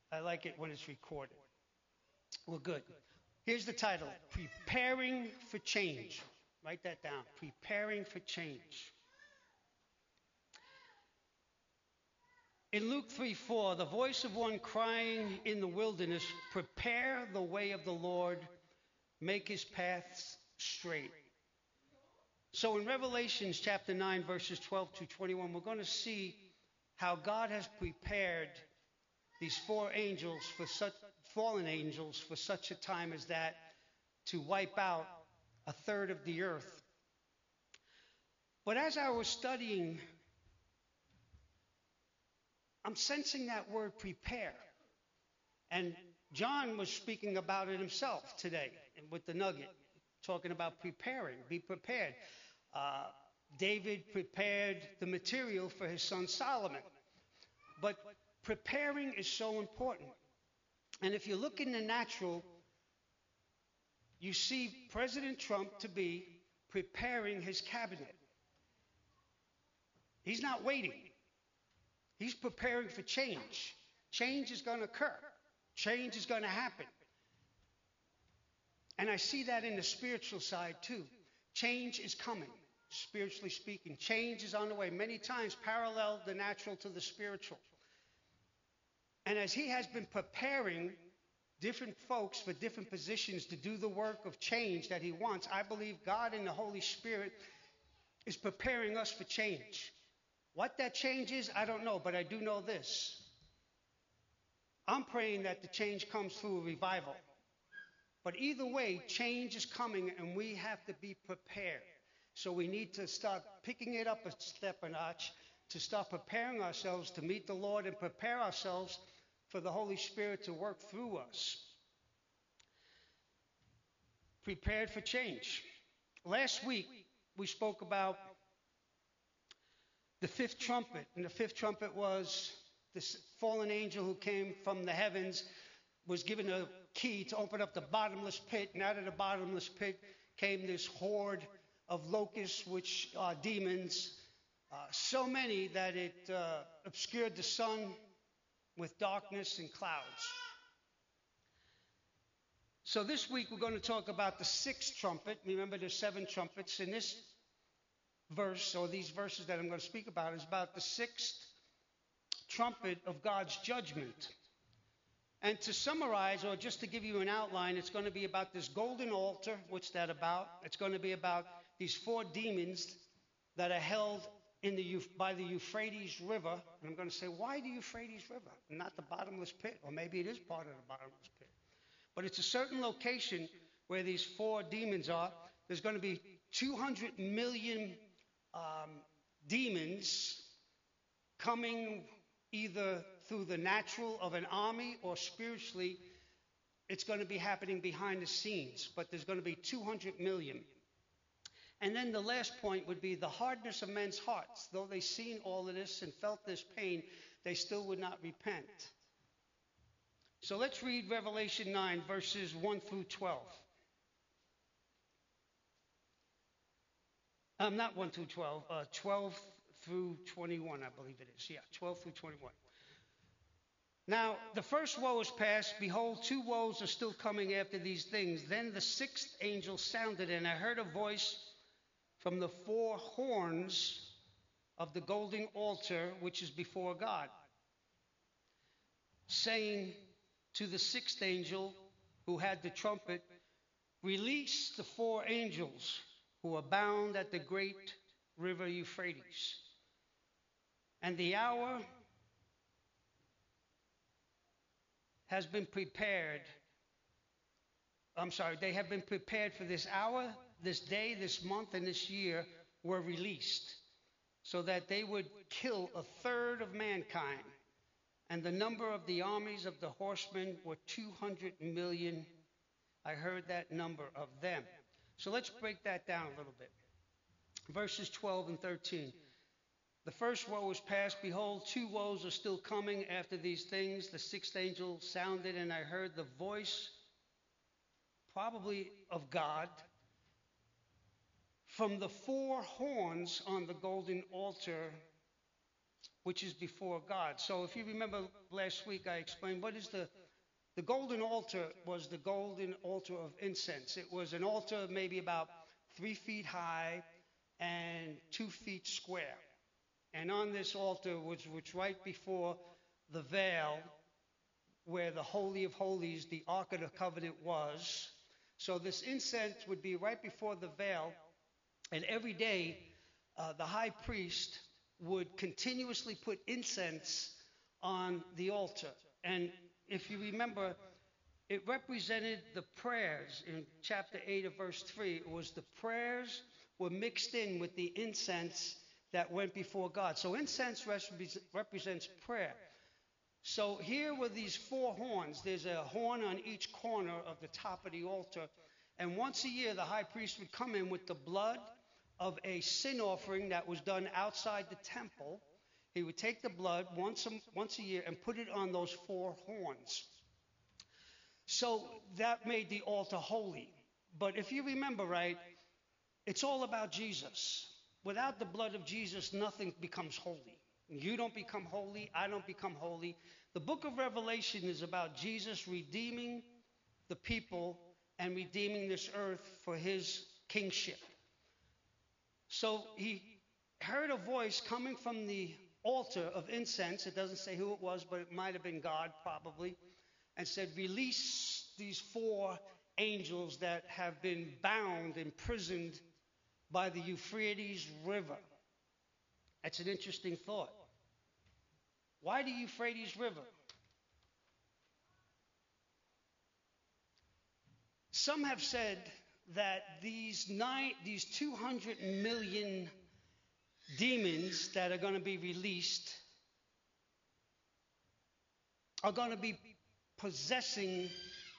I like it when it's recorded. Well, good. Here's the title: Preparing for Change. Write that down. Preparing for Change. In Luke 3:4, the voice of one crying in the wilderness, prepare the way of the Lord, make his paths straight. So in Revelations chapter 9, verses 12 to 21, we're going to see how God has prepared these four angels for such fallen angels for such a time as that, to wipe out a third of the earth. But as I was studying, I'm sensing that word prepare. And John was speaking about it himself today with the nugget, talking about preparing, be prepared. David prepared the material for his son Solomon. But preparing is so important. And if you look in the natural, you see President Trump to be preparing his cabinet. He's not waiting. He's preparing for change. Change is going to occur. Change is going to happen. And I see that in the spiritual side too. Change is coming, spiritually speaking. Change is on the way. Many times parallel the natural to the spiritual. And as he has been preparing different folks for different positions to do the work of change that he wants, I believe God and the Holy Spirit is preparing us for change. What that change is, I don't know, but I do know this. I'm praying that the change comes through a revival. But either way, change is coming and we have to be prepared. So we need to start picking it up a step, a notch, to start preparing ourselves to meet the Lord and prepare ourselves for the Holy Spirit to work through us. Prepared for change. Last week, we spoke about the fifth trumpet. And the fifth trumpet was this fallen angel who came from the heavens, was given a key to open up the bottomless pit. And out of the bottomless pit came this horde of locusts, which are demons. So many that it obscured the sun with darkness and clouds. So this week we're going to talk about the sixth trumpet. Remember, there's 7 trumpets. In this verse, or these verses that I'm going to speak about, is about the sixth trumpet of God's judgment. And to summarize, or just to give you an outline, it's going to be about this golden altar. What's that about? It's going to be about these 4 demons that are held by the Euphrates River. And I'm going to say, why the Euphrates River, not the bottomless pit? Or maybe it is part of the bottomless pit. But it's a certain location where these 4 demons are. There's going to be 200 million demons coming either through the natural of an army or spiritually. It's going to be happening behind the scenes. But there's going to be 200 million. And then the last point would be the hardness of men's hearts. Though they seen all of this and felt this pain, they still would not repent. So let's read Revelation 9, verses 1 through 12. Not 1 through 12, 12 through 21, I believe it is. Yeah, 12 through 21. Now, the first woe is past. Behold, 2 woes are still coming after these things. Then the 6th angel sounded, and I heard a voice from the 4 horns of the golden altar, which is before God, saying to the 6th angel who had the trumpet, release the 4 angels who are bound at the great river Euphrates. And the hour has been prepared. They have been prepared for this hour, this day, this month, and this year were released, so that they would kill a third of mankind. And the number of the armies of the horsemen were 200 million. I heard that number of them. So let's break that down a little bit. Verses 12 and 13. The first woe is past. Behold, 2 woes are still coming after these things. The 6th angel sounded, and I heard the voice, probably of God, from the 4 horns on the golden altar, which is before God. So if you remember last week, I explained what is the golden altar was the golden altar of incense. It was an altar maybe about 3 feet high and 2 feet square. And on this altar which right before the veil where the Holy of Holies, the Ark of the Covenant was. So this incense would be right before the veil. And every day, the high priest would continuously put incense on the altar. And if you remember, it represented the prayers in chapter 8 of verse 3. It was the prayers were mixed in with the incense that went before God. So incense represents prayer. So here were these 4 horns. There's a horn on each corner of the top of the altar. And once a year, the high priest would come in with the blood of a sin offering that was done outside the temple. He would take the blood once a year and put it on those 4 horns. So that made the altar holy. But if you remember right, it's all about Jesus. Without the blood of Jesus, nothing becomes holy. You don't become holy. I don't become holy. The book of Revelation is about Jesus redeeming the people and redeeming this earth for his kingship. So he heard a voice coming from the altar of incense. It doesn't say who it was, but it might have been God probably, and said, release these 4 angels that have been bound, imprisoned by the Euphrates River. That's an interesting thought. Why the Euphrates River? Some have said that these 200 million demons that are going to be released are going to be possessing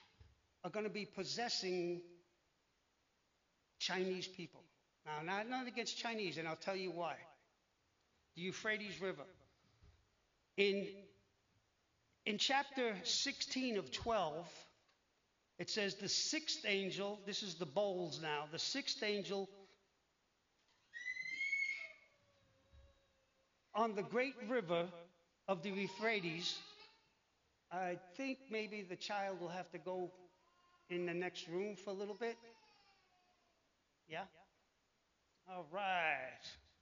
Chinese people. Now, not against Chinese, and I'll tell you why. The Euphrates River. In chapter 16 of 12, it says the 6th angel, this is the bowls now, the 6th angel on the great river of the Euphrates. I think maybe the child will have to go in the next room for a little bit. Yeah? All right.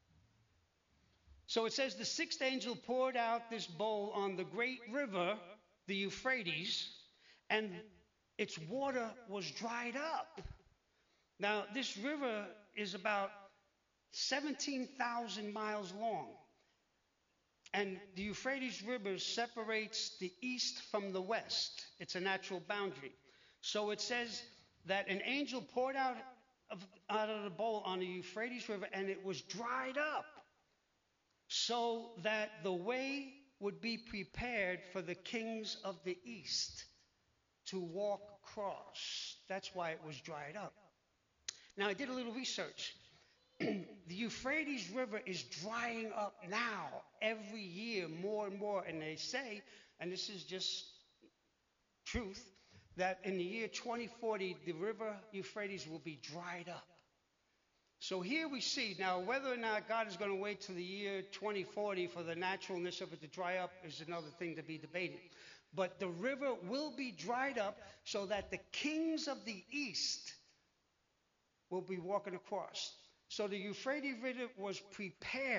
So it says the 6th angel poured out this bowl on the great river, the Euphrates, and its water was dried up. Now, this river is about 17,000 miles long. And the Euphrates River separates the east from the west. It's a natural boundary. So it says that an angel poured out of the bowl on the Euphrates River, and it was dried up, so that the way would be prepared for the kings of the east to walk across. That's why it was dried up. Now, I did a little research. The Euphrates River is drying up now, every year, more and more. And they say, and this is just truth, that in the year 2040, the river Euphrates will be dried up. So here we see, now whether or not God is going to wait till the year 2040 for the naturalness of it to dry up is another thing to be debated. But the river will be dried up so that the kings of the east will be walking across. So the Euphrates River was prepared,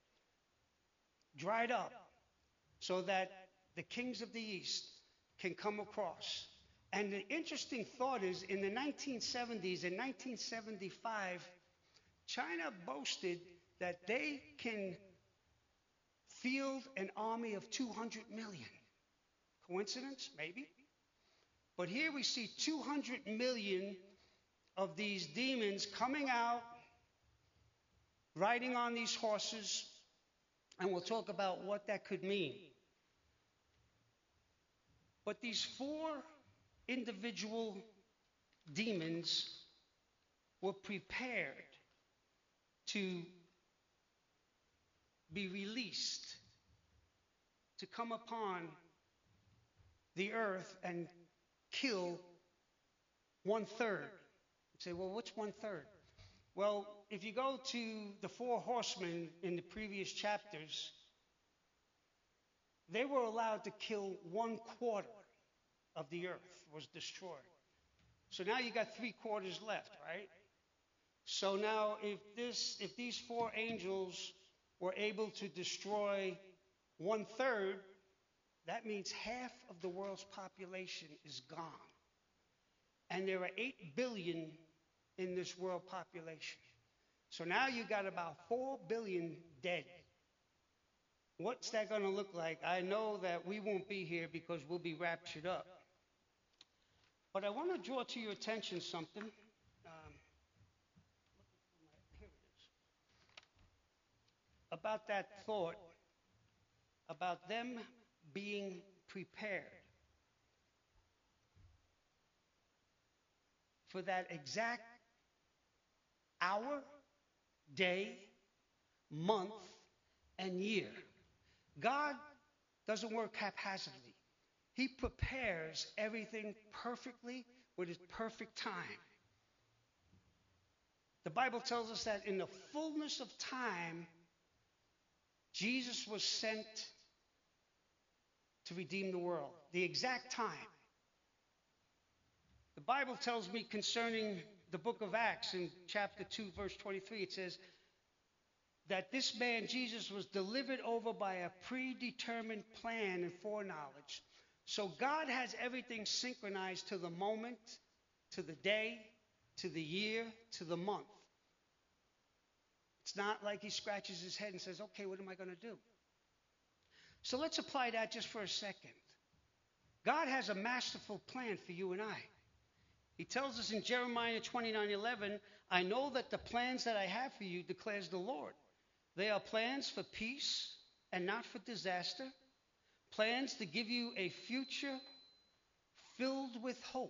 dried up, so that the kings of the east can come across. And the interesting thought is, in the 1970s, in 1975, China boasted that they can field an army of 200 million. Coincidence? Maybe. But here we see 200 million of these demons coming out, riding on these horses, and we'll talk about what that could mean. But these 4 individual demons were prepared to be released, to come upon the earth and kill 1/3. You say, well, what's 1/3? Well, if you go to the 4 horsemen in the previous chapters, they were allowed to kill 1/4 of the earth was destroyed. So now you got 3/4 left, right? So now if these four angels were able to destroy 1/3, that means half of the world's population is gone. And there are 8 billion in this world population. So now you got about 4 billion dead. What's that going to look like? I know that we won't be here because we'll be raptured up. But I want to draw to your attention something. Here it is. About that thought, about them being prepared for that exact hour, day, month, and year. God doesn't work haphazardly. He prepares everything perfectly with his perfect time. The Bible tells us that in the fullness of time, Jesus was sent to redeem the world. The exact time. The Bible tells me concerning the book of Acts in chapter 2, verse 23, it says that this man, Jesus, was delivered over by a predetermined plan and foreknowledge. So God has everything synchronized to the moment, to the day, to the year, to the month. It's not like he scratches his head and says, okay, what am I going to do? So let's apply that just for a second. God has a masterful plan for you and I. He tells us in Jeremiah 29:11, I know that the plans that I have for you, declares the Lord. They are plans for peace and not for disaster, plans to give you a future filled with hope.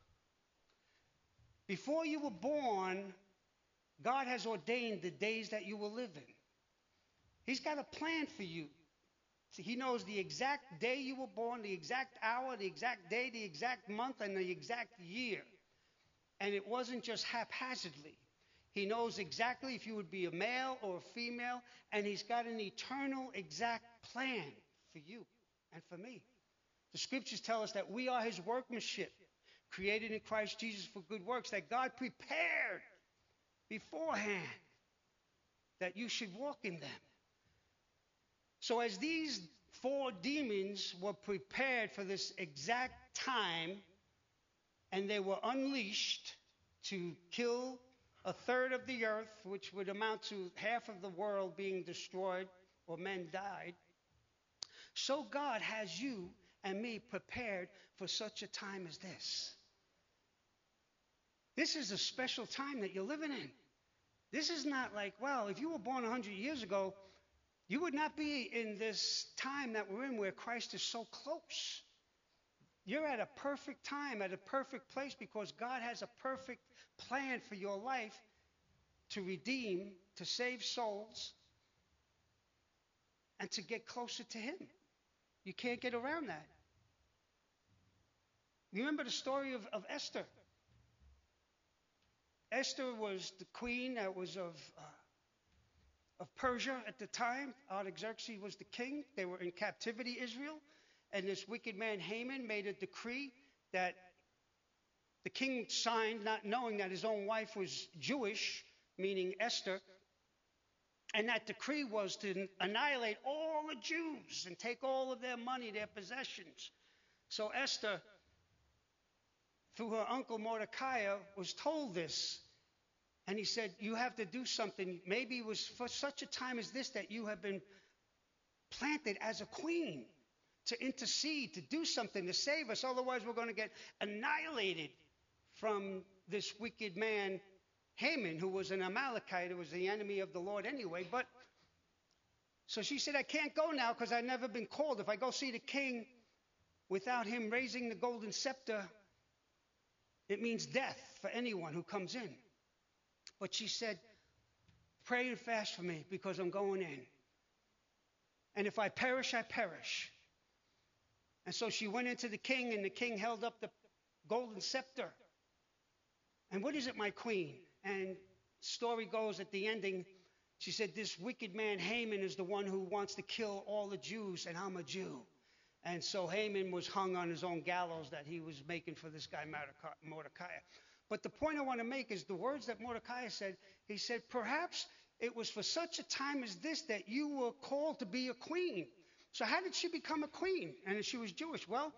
Before you were born, God has ordained the days that you will live in. He's got a plan for you. See, he knows the exact day you were born, the exact hour, the exact day, the exact month, and the exact year. And it wasn't just haphazardly. He knows exactly if you would be a male or a female, and he's got an eternal exact plan for you and for me. The scriptures tell us that we are his workmanship, created in Christ Jesus for good works, that God prepared beforehand that you should walk in them. So as these 4 demons were prepared for this exact time, and they were unleashed to kill 1/3 of the earth, which would amount to half of the world being destroyed or men died, so God has you and me prepared for such a time as this. This is a special time that you're living in. This is not like, well, if you were born 100 years ago, you would not be in this time that we're in where Christ is so close. You're at a perfect time, at a perfect place, because God has a perfect plan for your life to redeem, to save souls, and to get closer to him. You can't get around that. You remember the story of Esther. Esther was the queen that was of Persia at the time. Artaxerxes was the king. They were in captivity, Israel. And this wicked man Haman made a decree that the king signed, not knowing that his own wife was Jewish, meaning Esther. And that decree was to annihilate all the Jews and take all of their money, their possessions. So Esther, through her uncle Mordecai, was told this. And he said, you have to do something. Maybe it was for such a time as this that you have been planted as a queen to intercede, to do something, to save us. Otherwise, we're going to get annihilated from this wicked man, Haman, who was an Amalekite, who was the enemy of the Lord anyway. But so she said, I can't go now because I've never been called. If I go see the king without him raising the golden scepter, it means death for anyone who comes in. But she said, pray and fast for me because I'm going in. And if I perish, I perish. And so she went into the king, and the king held up the golden scepter. And what is it, my queen? And story goes at the ending She said, this wicked man Haman is the one who wants to kill all the Jews, and I'm a Jew. And so Haman was hung on his own gallows that he was making for this guy Mordecai. But the point I want to make is the words that Mordecai said. He said, perhaps it was for such a time as this that you were called to be a queen. So how did she become a queen? And she was Jewish. Well,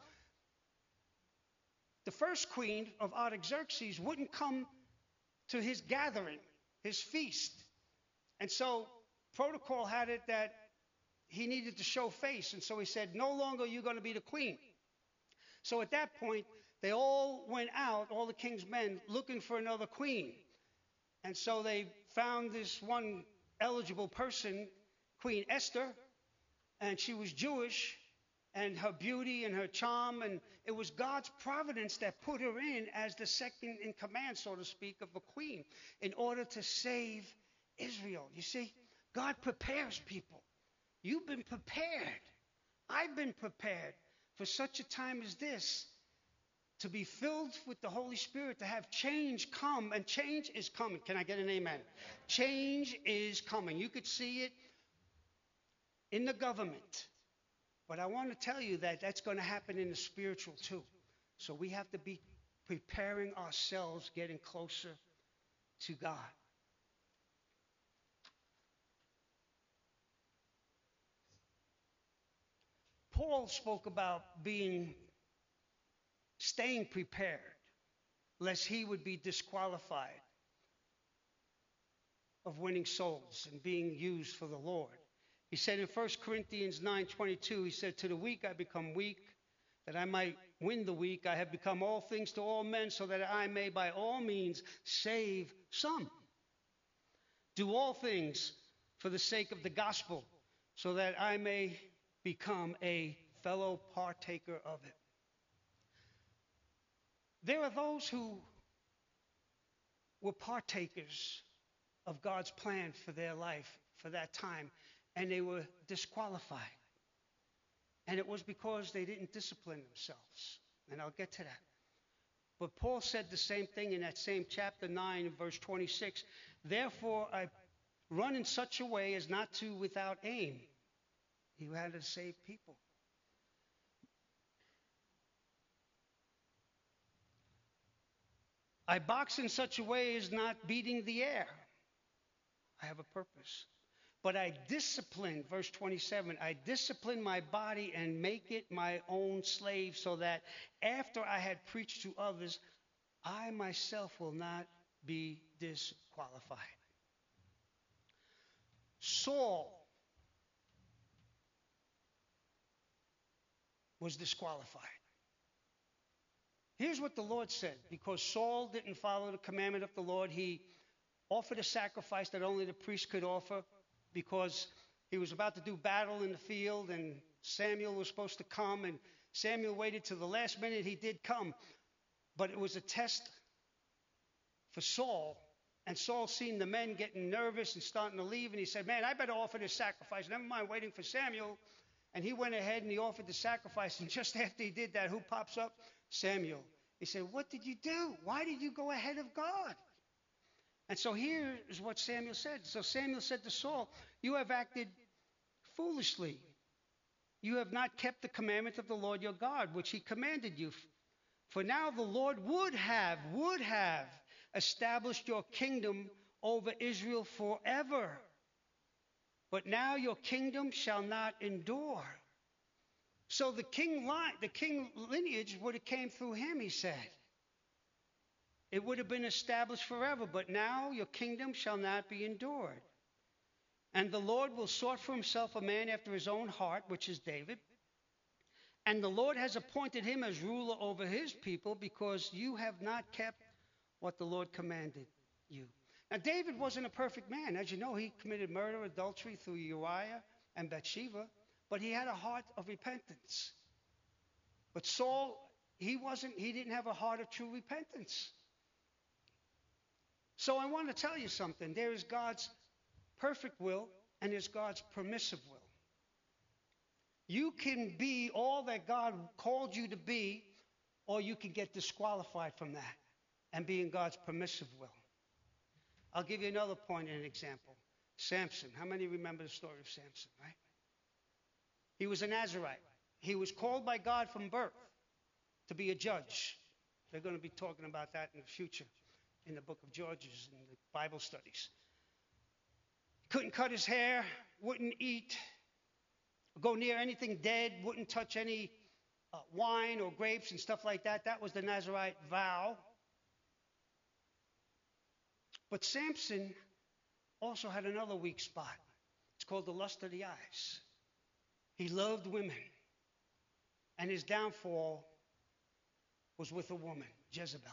the first queen of Artaxerxes wouldn't come to his gathering, his feast. And so protocol had it that he needed to show face. And so he said, no longer are you going to be the queen. So at that point, they all went out, all the king's men, looking for another queen. And so they found this one eligible person, Queen Esther, and she was Jewish, and her beauty and her charm, and it was God's providence that put her in as the second in command, so to speak, of a queen in order to save Israel. You see, God prepares people. You've been prepared. I've been prepared for such a time as this to be filled with the Holy Spirit, to have change come, and change is coming. Can I get an amen? Change is coming. You could see it in the government. But I want to tell you that that's going to happen in the spiritual too. So we have to be preparing ourselves, getting closer to God. Paul spoke about staying prepared, lest he would be disqualified of winning souls and being used for the Lord. He said in 1 Corinthians 9:22, he said, to the weak I become weak, that I might win the weak. I have become all things to all men, so that I may by all means save some. Do all things for the sake of the gospel, so that I may become a fellow partaker of it. There are those who were partakers of God's plan for their life for that time, and they were disqualified. And it was because they didn't discipline themselves. And I'll get to that. But Paul said the same thing in that same chapter 9, verse 26. Therefore, I run in such a way as not to without aim. He had to save people. I box in such a way as not beating the air. I have a purpose. But I discipline, verse 27, I discipline my body and make it my own slave, so that after I had preached to others, I myself will not be disqualified. Saul was disqualified. Here's what the Lord said. Because Saul didn't follow the commandment of the Lord, he offered a sacrifice that only the priest could offer, because he was about to do battle in the field, and Samuel was supposed to come, and Samuel waited till the last minute. He did come, but it was a test for Saul, and Saul seen the men getting nervous and starting to leave, and he said, man, I better offer this sacrifice. Never mind waiting for Samuel. And he went ahead and he offered the sacrifice, and just after he did that, who pops up? Samuel. He said, what did you do? Why did you go ahead of God? And so here is what Samuel said. So Samuel said to Saul, you have acted foolishly. You have not kept the commandment of the Lord your God, which he commanded you. For now the Lord would have established your kingdom over Israel forever. But now your kingdom shall not endure. So the king lineage would have came through him, he said. It would have been established forever, but now your kingdom shall not be endured. And the Lord will sort for himself a man after his own heart, which is David. And the Lord has appointed him as ruler over his people, because you have not kept what the Lord commanded you. Now, David wasn't a perfect man. As you know, he committed murder, adultery through Uriah and Bathsheba, but he had a heart of repentance. But Saul, he didn't have a heart of true repentance. So I want to tell you something. There is God's perfect will and there's God's permissive will. You can be all that God called you to be, or you can get disqualified from that and be in God's permissive will. I'll give you another point and an example. Samson. How many remember the story of Samson, right? He was a Nazarite. He was called by God from birth to be a judge. They're going to be talking about that in the future in the book of Judges and the Bible studies. Couldn't cut his hair, wouldn't eat, go near anything dead, wouldn't touch any wine or grapes and stuff like that. That was the Nazarite vow. But Samson also had another weak spot. It's called the lust of the eyes. He loved women. And his downfall was with a woman, Jezebel.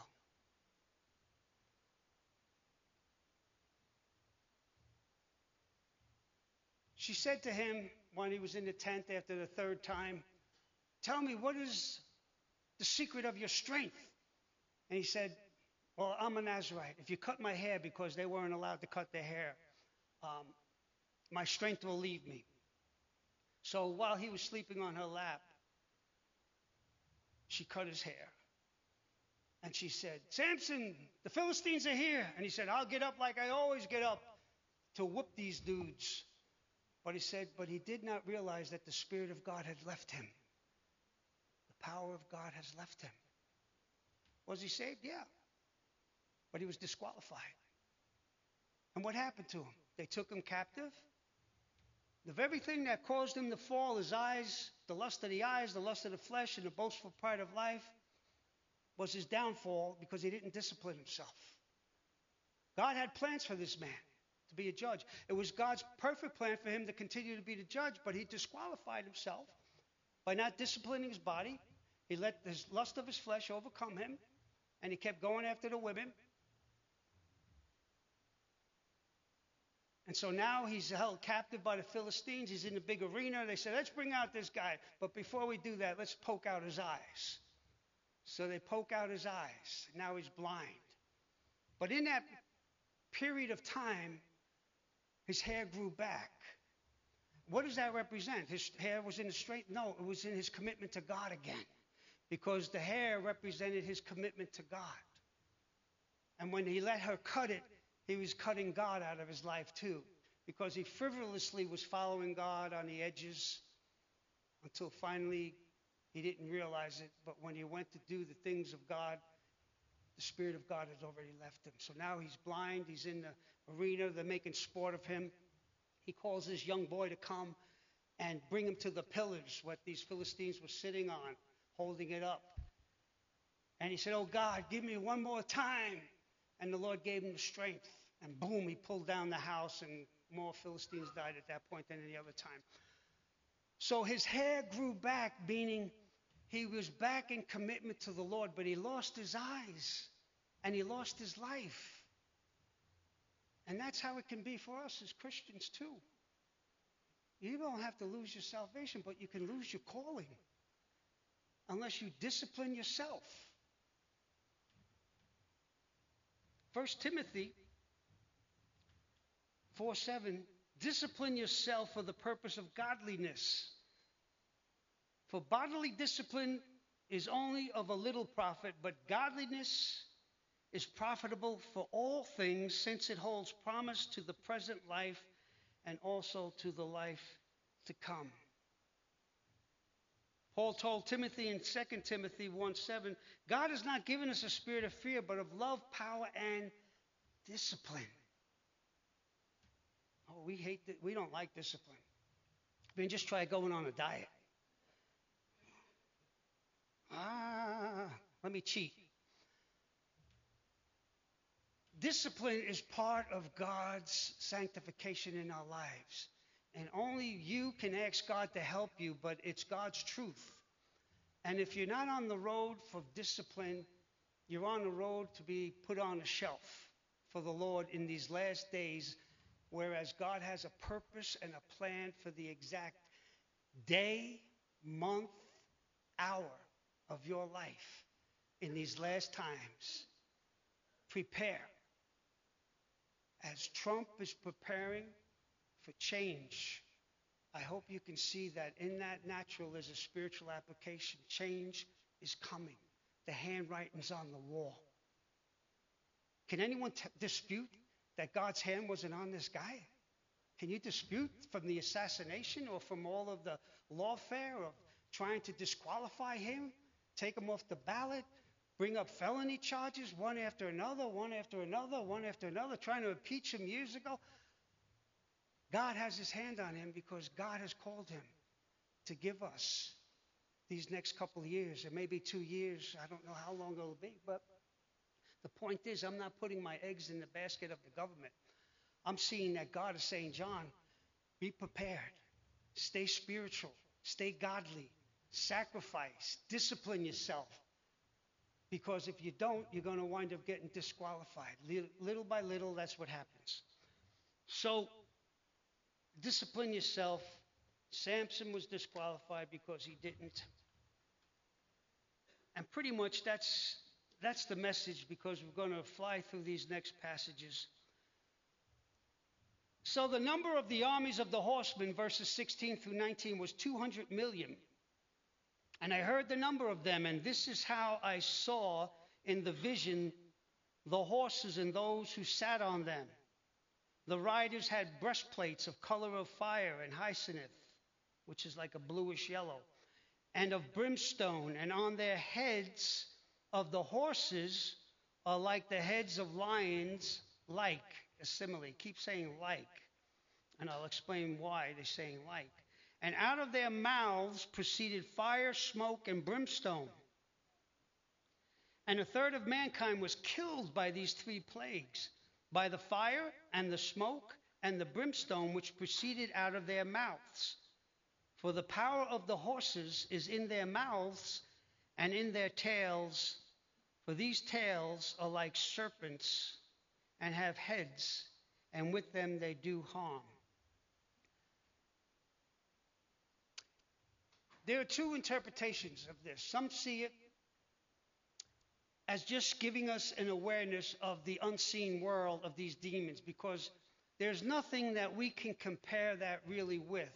She said to him when he was in the tent after the third time, "Tell me, what is the secret of your strength?" And he said, "Well, I'm a Nazarite. If you cut my hair," because they weren't allowed to cut their hair, "my strength will leave me." So while he was sleeping on her lap, she cut his hair. And she said, "Samson, the Philistines are here." And he said, "I'll get up like I always get up to whoop these dudes." But he said, but he did not realize that the Spirit of God had left him. The power of God has left him. Was he saved? Yeah. But he was disqualified. And what happened to him? They took him captive. The very thing that caused him to fall, his eyes, the lust of the eyes, the lust of the flesh, and the boastful pride of life, was his downfall because he didn't discipline himself. God had plans for this man to be a judge. It was God's perfect plan for him to continue to be the judge, but he disqualified himself by not disciplining his body. He let his lust of his flesh overcome him, and he kept going after the women. And so now he's held captive by the Philistines. He's in the big arena. They said, "Let's bring out this guy. But before we do that, let's poke out his eyes." So they poke out his eyes. Now he's blind. But in that period of time, his hair grew back. What does that represent? His hair was in the straight? No, it was in his commitment to God again. Because the hair represented his commitment to God. And when he let her cut it, he was cutting God out of his life too. Because he frivolously was following God on the edges until finally he didn't realize it. But when he went to do the things of God, the Spirit of God had already left him. So now he's blind. He's in the arena. They're making sport of him. He calls this young boy to come and bring him to the pillars, what these Philistines were sitting on, holding it up. And he said, "Oh God, give me one more time." And the Lord gave him the strength. And boom, he pulled down the house, and more Philistines died at that point than any other time. So his hair grew back, meaning he was back in commitment to the Lord, but he lost his eyes and he lost his life. And that's how it can be for us as Christians too. You don't have to lose your salvation, but you can lose your calling unless you discipline yourself. 1 Timothy 4:7, discipline yourself for the purpose of godliness. For bodily discipline is only of a little profit, but godliness is profitable for all things, since it holds promise to the present life and also to the life to come. Paul told Timothy in 2 Timothy 1:7, God has not given us a spirit of fear, but of love, power, and discipline. Oh, we don't like discipline. I mean, just try going on a diet. Let me cheat. Discipline is part of God's sanctification in our lives. And only you can ask God to help you, but it's God's truth. And if you're not on the road for discipline, you're on the road to be put on a shelf for the Lord in these last days, whereas God has a purpose and a plan for the exact day, month, hour of your life in these last times. Prepare. As Trump is preparing for change, I hope you can see that in that natural there's a spiritual application. Change is coming. The handwriting's on the wall. Can anyone dispute that God's hand wasn't on this guy? Can you dispute from the assassination or from all of the lawfare of trying to disqualify him, take him off the ballot, bring up felony charges one after another, one after another, one after another, trying to impeach him years ago? God has his hand on him because God has called him to give us these next couple of years. It may be 2 years. I don't know how long it'll be. But the point is, I'm not putting my eggs in the basket of the government. I'm seeing that God is saying, John, be prepared. Stay spiritual. Stay godly. Sacrifice. Discipline yourself. Because if you don't, you're going to wind up getting disqualified. Little by little, that's what happens. So, discipline yourself. Samson was disqualified because he didn't. And pretty much that's the message, because we're going to fly through these next passages. So the number of the armies of the horsemen, verses 16 through 19, was 200 million. And I heard the number of them, and this is how I saw in the vision the horses and those who sat on them. The riders had breastplates of color of fire and hyacinth, which is like a bluish yellow, and of brimstone, and on their heads of the horses are like the heads of lions, like, a simile. Keep saying like, and I'll explain why they're saying like. And out of their mouths proceeded fire, smoke, and brimstone. And a third of mankind was killed by these three plagues, by the fire and the smoke and the brimstone which proceeded out of their mouths. For the power of the horses is in their mouths and in their tails. For these tails are like serpents and have heads, and with them they do harm. There are two interpretations of this. Some see it as just giving us an awareness of the unseen world of these demons, because there's nothing that we can compare that really with.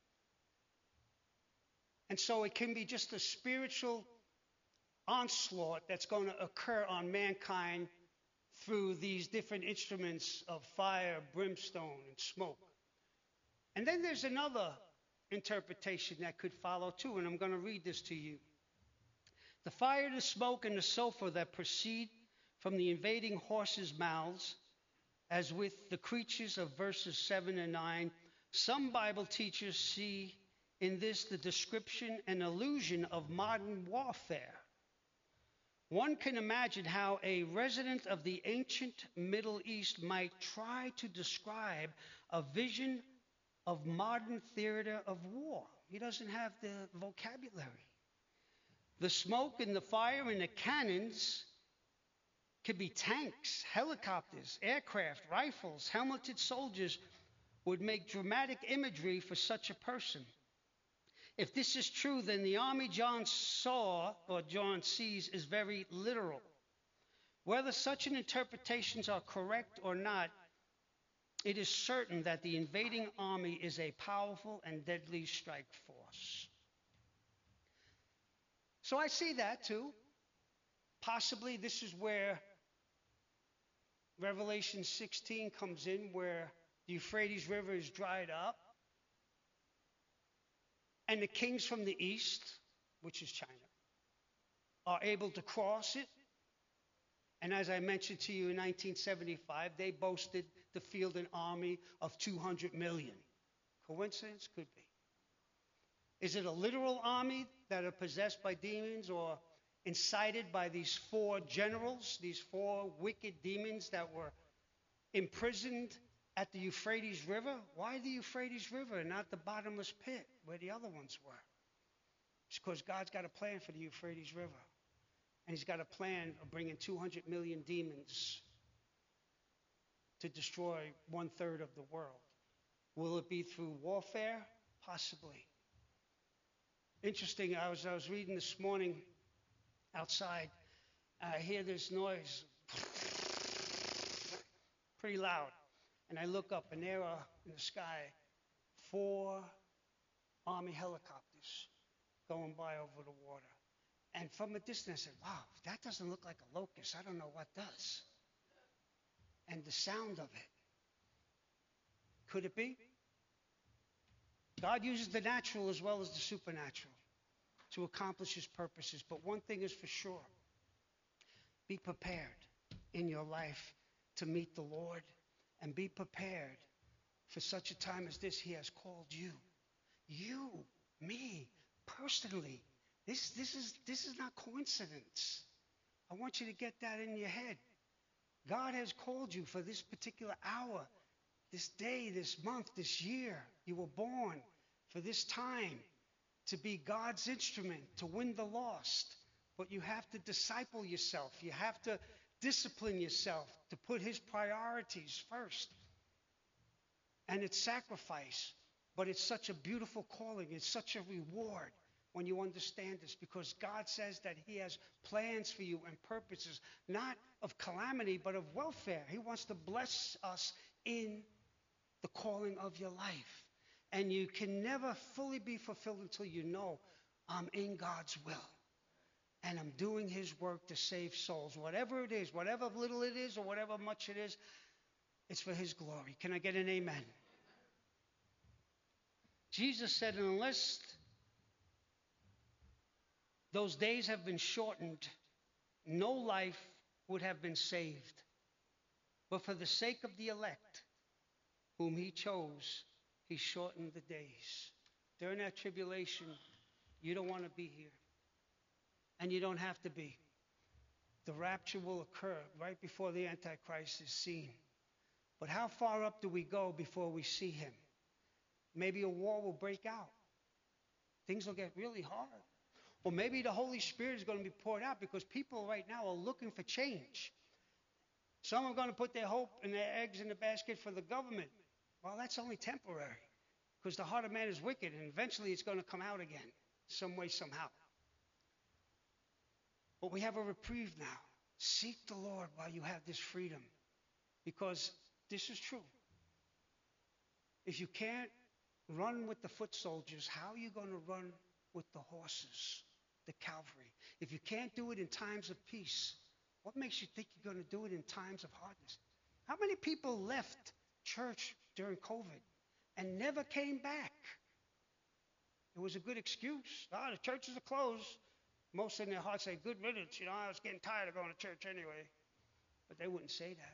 And so it can be just a spiritual onslaught that's going to occur on mankind through these different instruments of fire, brimstone, and smoke. And then there's another interpretation that could follow too, and I'm going to read this to you. The fire, the smoke, and the sulfur that proceed from the invading horses' mouths, as with the creatures of verses 7 and 9, some Bible teachers see in this the description and allusion of modern warfare. One can imagine how a resident of the ancient Middle East might try to describe a vision of modern theater of war. He doesn't have the vocabulary. The smoke and the fire and the cannons could be tanks, helicopters, aircraft, rifles, helmeted soldiers would make dramatic imagery for such a person. If this is true, then the army John saw, or John sees, is very literal. Whether such an interpretations are correct or not, it is certain that the invading army is a powerful and deadly strike force. So I see that too. Possibly this is where Revelation 16 comes in, where the Euphrates River is dried up. And the kings from the east, which is China, are able to cross it. And as I mentioned to you in 1975, they boasted to field an army of 200 million. Coincidence? Could be. Is it a literal army that are possessed by demons, or incited by these four generals, these four wicked demons that were imprisoned at the Euphrates River? Why the Euphrates River and not the bottomless pit where the other ones were? It's because God's got a plan for the Euphrates River. And he's got a plan of bringing 200 million demons to destroy 1/3 of the world. Will it be through warfare? Possibly. Interesting, I was reading this morning outside. I hear this noise pretty loud. And I look up, and there are in the sky 4 Army helicopters going by over the water. And from a distance, I said, wow, that doesn't look like a locust. I don't know what does. And the sound of it. Could it be? God uses the natural as well as the supernatural to accomplish his purposes. But one thing is for sure. Be prepared in your life to meet the Lord, and be prepared for such a time as this. He has called you. You, me, personally. This is not coincidence. I want you to get that in your head. God has called you for this particular hour, this day, this month, this year. You were born for this time to be God's instrument, to win the lost. But you have to disciple yourself. You have to discipline yourself to put his priorities first. And it's sacrifice, but it's such a beautiful calling. It's such a reward when you understand this, because God says that he has plans for you and purposes, not of calamity, but of welfare. He wants to bless us in the calling of your life. And you can never fully be fulfilled until you know I'm in God's will. And I'm doing his work to save souls. Whatever it is, whatever little it is or whatever much it is, it's for his glory. Can I get an amen? Jesus said, unless those days have been shortened, no life would have been saved. But for the sake of the elect, whom he chose, he shortened the days. During that tribulation, you don't want to be here. And you don't have to be. The rapture will occur right before the Antichrist is seen. But how far up do we go before we see him? Maybe a war will break out. Things will get really hard. Or maybe the Holy Spirit is going to be poured out, because people right now are looking for change. Some are going to put their hope and their eggs in the basket for the government. Well, that's only temporary, because the heart of man is wicked, and eventually it's going to come out again, some way, somehow. But we have a reprieve now. Seek the Lord while you have this freedom, because this is true. If you can't run with the foot soldiers, how are you going to run with the horses, the cavalry? If you can't do it in times of peace, what makes you think you're going to do it in times of hardness? How many people left church during COVID and never came back? It was a good excuse. The churches are closed. Most in their hearts say, good riddance. I was getting tired of going to church anyway. But they wouldn't say that.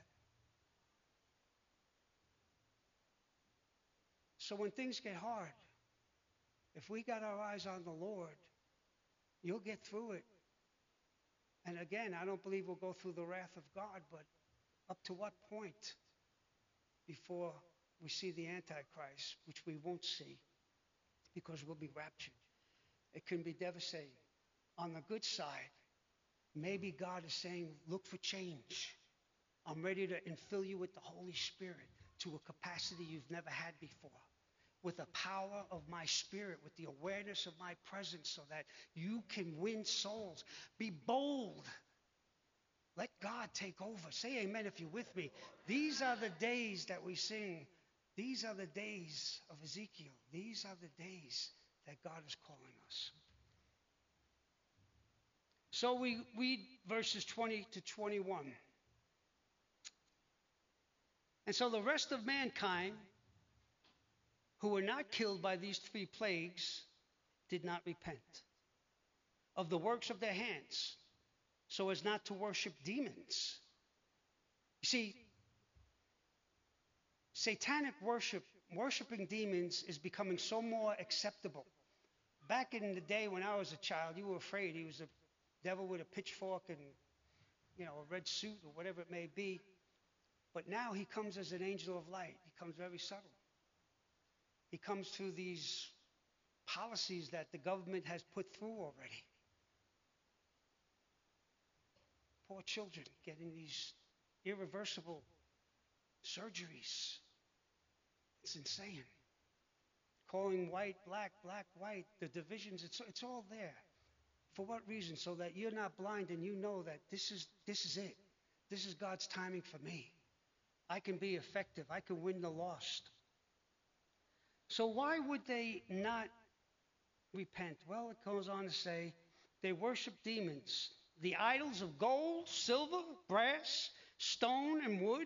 So when things get hard, if we got our eyes on the Lord, you'll get through it. And again, I don't believe we'll go through the wrath of God, but up to what point before we see the Antichrist, which we won't see because we'll be raptured? It can be devastating. On the good side, maybe God is saying, look for change. I'm ready to infill you with the Holy Spirit to a capacity you've never had before, with the power of my Spirit, with the awareness of my presence, so that you can win souls. Be bold. Let God take over. Say amen if you're with me. These are the days that we sing. These are the days of Ezekiel. These are the days that God is calling us. So we read verses 20 to 21. And so the rest of mankind, who were not killed by these 3 plagues, did not repent of the works of their hands, so as not to worship demons. You see, satanic worshiping demons is becoming so more acceptable. Back in the day when I was a child, you were afraid he was a devil with a pitchfork and, a red suit or whatever it may be. But now he comes as an angel of light. He comes very subtle. He comes through these policies that the government has put through already. Poor children getting these irreversible surgeries. It's insane. Calling white, black, black, white, the divisions, it's all there. For what reason? So that you're not blind and you know that this is it. This is God's timing for me. I can be effective. I can win the lost. So why would they not repent? Well, it goes on to say they worship demons, the idols of gold, silver, brass, stone, and wood,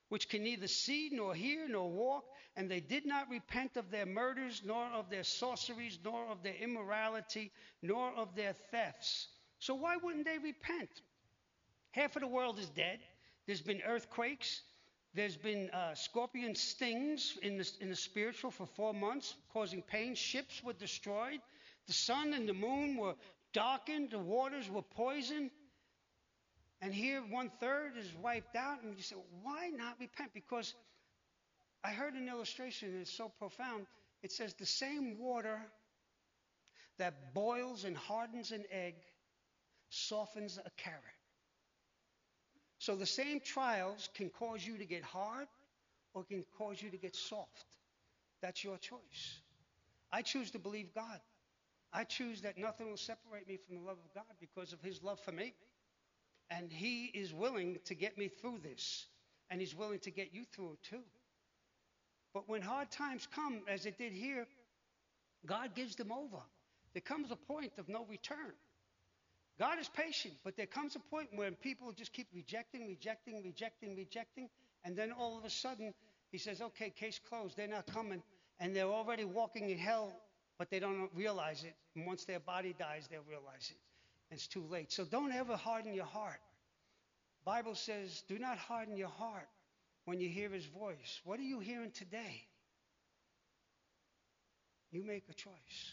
which can neither see nor hear nor walk, and they did not repent of their murders, nor of their sorceries, nor of their immorality, nor of their thefts. So why wouldn't they repent? Half of the world is dead. There's been earthquakes. There's been scorpion stings in the spiritual for 4 months, causing pain. Ships were destroyed. The sun and the moon were darkened. The waters were poisoned. And here 1/3 is wiped out. And you say, why not repent? Because I heard an illustration, and it's so profound. It says the same water that boils and hardens an egg softens a carrot. So the same trials can cause you to get hard or can cause you to get soft. That's your choice. I choose to believe God. I choose that nothing will separate me from the love of God because of his love for me. And he is willing to get me through this. And he's willing to get you through it too. But when hard times come, as it did here, God gives them over. There comes a point of no return. God is patient, but there comes a point when people just keep rejecting, and then all of a sudden, he says, okay, case closed, they're not coming, and they're already walking in hell, but they don't realize it, and once their body dies, they'll realize it. It's too late. So don't ever harden your heart. Bible says, do not harden your heart when you hear his voice. What are you hearing today? You make a choice.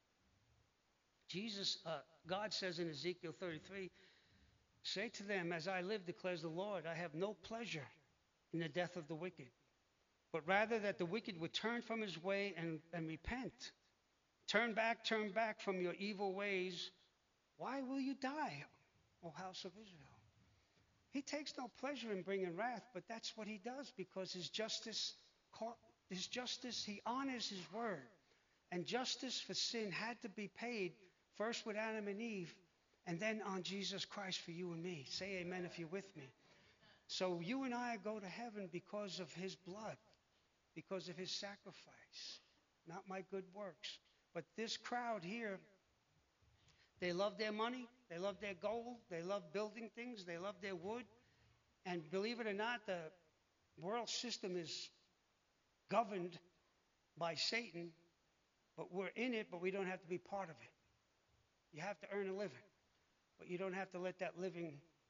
God says in Ezekiel 33, say to them, as I live, declares the Lord, I have no pleasure in the death of the wicked, but rather that the wicked would turn from his way and repent. Turn back from your evil ways. Why will you die, O house of Israel? He takes no pleasure in bringing wrath, but that's what he does because his justice, he honors his word. And justice for sin had to be paid first with Adam and Eve, and then on Jesus Christ for you and me. Say amen if you're with me. So you and I go to heaven because of his blood, because of his sacrifice, not my good works. But this crowd here, they love their money, they love their gold, they love building things, they love their wood. And believe it or not, the world system is governed by Satan, but we're in it, but we don't have to be part of it. You have to earn a living, but you don't have to let that living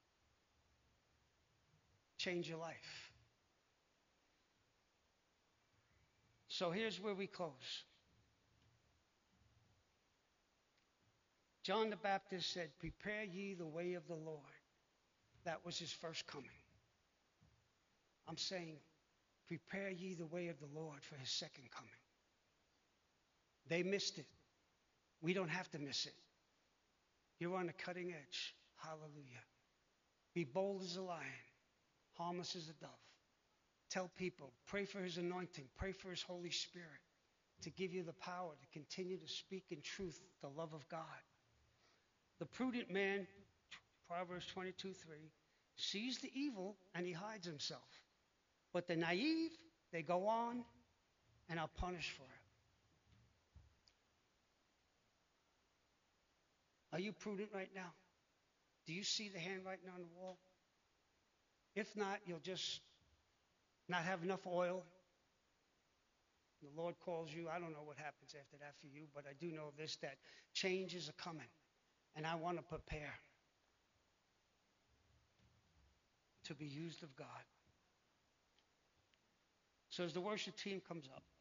change your life. So here's where we close. John the Baptist said, prepare ye the way of the Lord. That was his first coming. I'm saying, prepare ye the way of the Lord for his second coming. They missed it. We don't have to miss it. You're on the cutting edge. Hallelujah. Be bold as a lion, harmless as a dove. Tell people, pray for his anointing, pray for his Holy Spirit to give you the power to continue to speak in truth the love of God. The prudent man, Proverbs 22:3, sees the evil and he hides himself. But the naive, they go on and are punished for it. Are you prudent right now? Do you see the handwriting on the wall? If not, you'll just not have enough oil. The Lord calls you. I don't know what happens after that for you, but I do know this, that changes are coming. And I want to prepare to be used of God. So as the worship team comes up,